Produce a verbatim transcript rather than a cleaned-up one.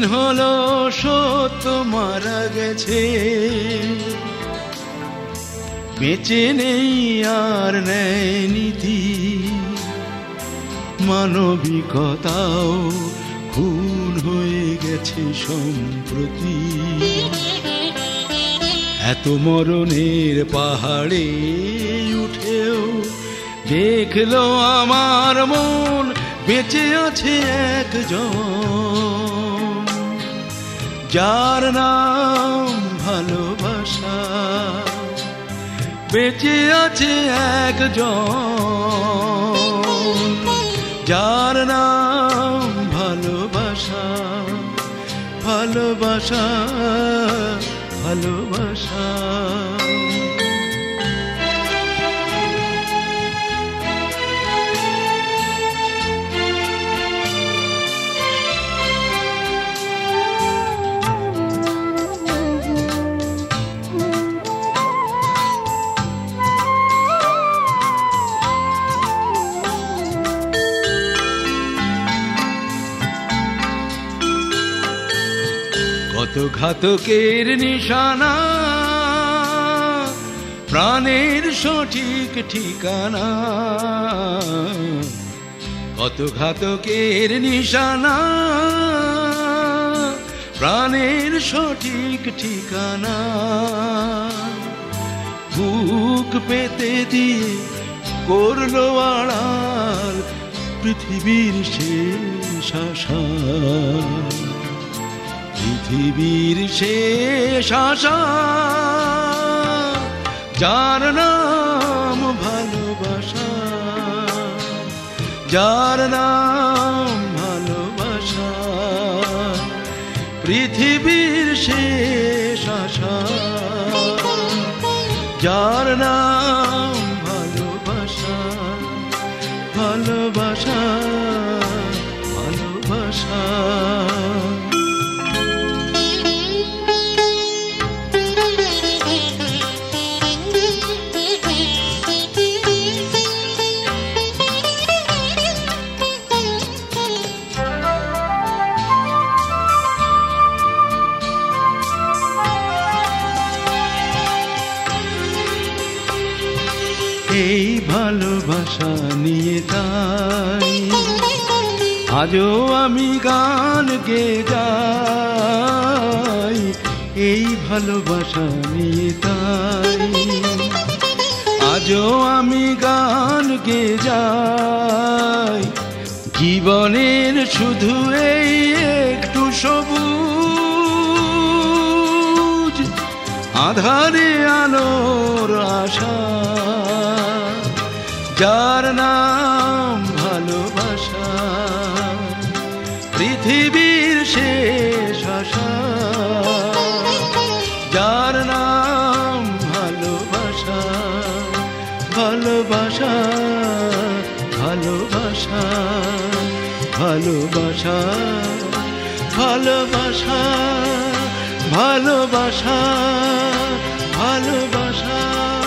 হলো সত্য মারা গেছে, বেঁচে নেই আর নেই নীতি, মানবিকতাও খুন হয়ে গেছে সম্প্রতি। এত মরণের পাহাড়ে উঠেও দেখলো আমার মন বেঁচে আছে একজন, যার নাম ভালোবাসা। বেঁচে আছে একজন, যার নাম ভালোবাসা। ভালোবাসা ভালোবাসা কত ঘাতকের নিশানা, প্রাণের সঠিক ঠিকানা। কত ঘাতকের নিশানা, প্রাণের সঠিক ঠিকানা। বুক পেতে দিয়ে করলো আড়াল পৃথিবীর শেষ আশা, পৃথিবীর শেষ আশা। যার নাম ভালোবাসা, যার নাম ভালোবাসা। পৃথিবীর শেষ আশা, যার নাম ভালোবাসা। ভালোবাসা ভালোবাসা এই ভালোবাসা নিয়ে তাই আজও আমি গান গেয়ে যাই। এই ভালোবাসা নিয়ে তাই আজও আমি গান গেয়ে যাই। জীবনের শুধু এই একটু সবুজ, আধারে আলোর আশা। যার নাম ভালোবাসা, পৃথিবীর শেষ আশা। যার নাম ভালোবাসা। ভালোবাসা ভালোবাসা ভালোবাসা ভালোবাসা ভালোবাসা ভালোবাসা।